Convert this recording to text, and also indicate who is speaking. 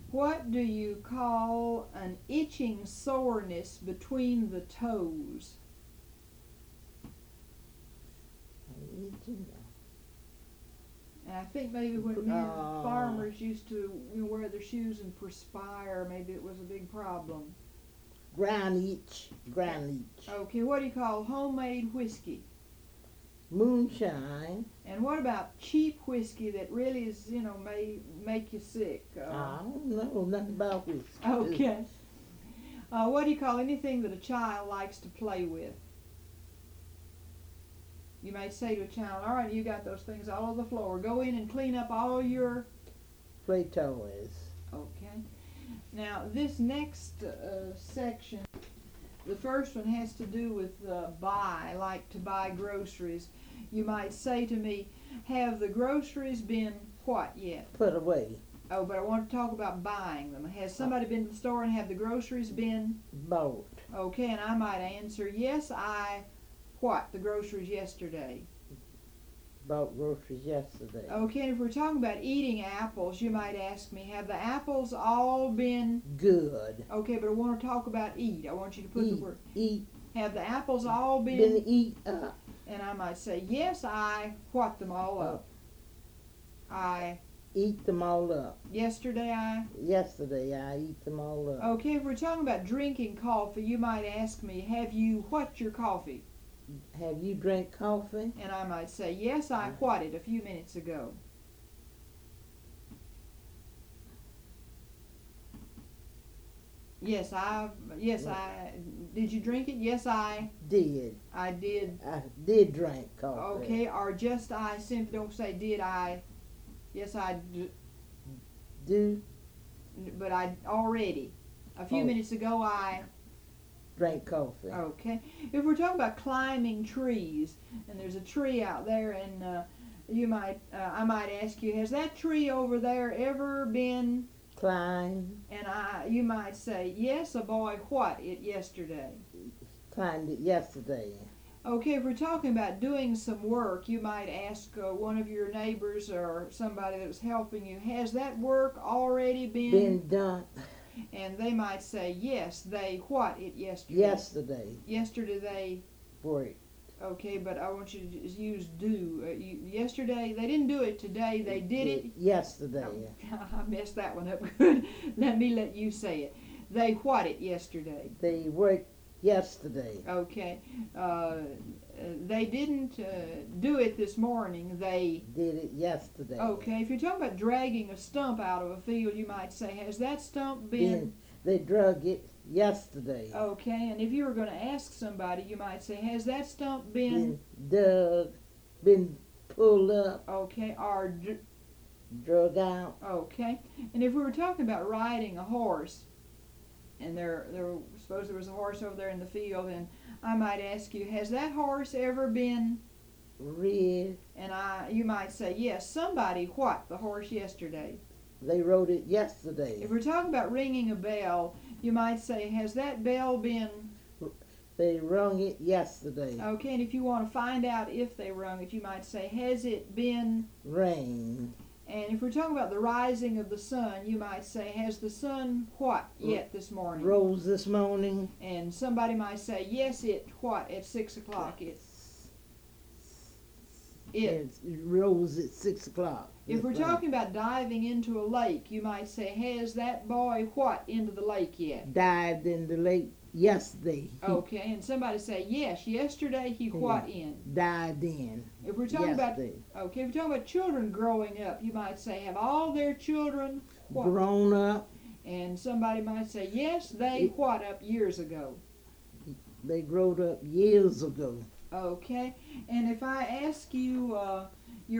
Speaker 1: What do you call an itching soreness between the toes? And I think maybe when farmers used to wear their shoes and perspire, maybe it was a big problem.
Speaker 2: Ground itch.
Speaker 1: Okay, what do you call homemade whiskey?
Speaker 2: Moonshine.
Speaker 1: And what about cheap whiskey that really is, may make you sick?
Speaker 2: I don't know nothing about whiskey.
Speaker 1: Okay. What do you call anything that a child likes to play with? You may say to a child, all right, you got those things all over the floor. Go in and clean up all your...
Speaker 2: Play toys.
Speaker 1: Okay. Now, this next section, the first one has to do with buy, like to buy groceries. You might say to me, have the groceries been what yet?
Speaker 2: Put away.
Speaker 1: Oh, but I want to talk about buying them. Has somebody been to the store and have the groceries been
Speaker 2: Bought.
Speaker 1: Okay, and I might answer, yes, I the groceries yesterday.
Speaker 2: Bought groceries yesterday.
Speaker 1: Okay, and if we're talking about eating apples, you might ask me, have the apples all been
Speaker 2: good?
Speaker 1: Okay, but I want to talk about eat. I want you to put the word
Speaker 2: eat.
Speaker 1: Have the apples all been
Speaker 2: eat up?
Speaker 1: And I might say, yes, I them all up. I
Speaker 2: eat them all up.
Speaker 1: Yesterday I
Speaker 2: eat them all up.
Speaker 1: Okay, if we're talking about drinking coffee, you might ask me, have you your coffee?
Speaker 2: Have you drank coffee?
Speaker 1: And I might say, yes, I it a few minutes ago. Yes, did you drink it? Yes, I
Speaker 2: did.
Speaker 1: I did.
Speaker 2: I did drink coffee.
Speaker 1: Okay, or just I simply don't say did I. Yes, I
Speaker 2: do.
Speaker 1: But I already. A few minutes ago I
Speaker 2: drank coffee.
Speaker 1: Okay. If we're talking about climbing trees, and there's a tree out there, and I might ask you, has that tree over there ever been
Speaker 2: climbed?
Speaker 1: And you might say, yes, a boy it yesterday.
Speaker 2: Climbed it yesterday.
Speaker 1: Okay, if we're talking about doing some work, you might ask one of your neighbors or somebody that was helping you, has that work already been
Speaker 2: done?
Speaker 1: And they might say, yes, they it yesterday. Yesterday they
Speaker 2: worked.
Speaker 1: Okay, but I want you to use do. Yesterday, they didn't do it today, they did it
Speaker 2: yesterday.
Speaker 1: I messed that one up good. Let you say it. They it yesterday.
Speaker 2: They worked yesterday.
Speaker 1: Okay. They didn't do it this morning. They
Speaker 2: did it yesterday.
Speaker 1: Okay. If you're talking about dragging a stump out of a field, you might say, has that stump been...
Speaker 2: They drug it yesterday.
Speaker 1: Okay. And if you were going to ask somebody, you might say, has that stump been
Speaker 2: dug, been pulled up?
Speaker 1: Okay. Or
Speaker 2: drug out.
Speaker 1: Okay. And if we were talking about riding a horse, and suppose there was a horse over there in the field, and I might ask you, has that horse ever been
Speaker 2: rid?
Speaker 1: And you might say, yes, somebody the horse yesterday.
Speaker 2: They rode it yesterday.
Speaker 1: If we're talking about ringing a bell, you might say, has that bell been...
Speaker 2: They rung it yesterday.
Speaker 1: Okay, and if you want to find out if they rung it, you might say, has it been...
Speaker 2: rained?
Speaker 1: And if we're talking about the rising of the sun, you might say, has the sun yet this morning?
Speaker 2: Rose this morning.
Speaker 1: And somebody might say, yes, it at 6 o'clock. It
Speaker 2: rose at 6 o'clock.
Speaker 1: If we're talking about diving into a lake, you might say, has that boy into the lake yet?
Speaker 2: Dived in the lake yesterday.
Speaker 1: Okay, and somebody say, yes, yesterday he in?
Speaker 2: Dived in.
Speaker 1: If we're talking if we're talking about children growing up, you might say, have all their children
Speaker 2: grown up?
Speaker 1: And somebody might say, yes, they up years ago.
Speaker 2: They growed up years ago.
Speaker 1: Okay, and if I ask you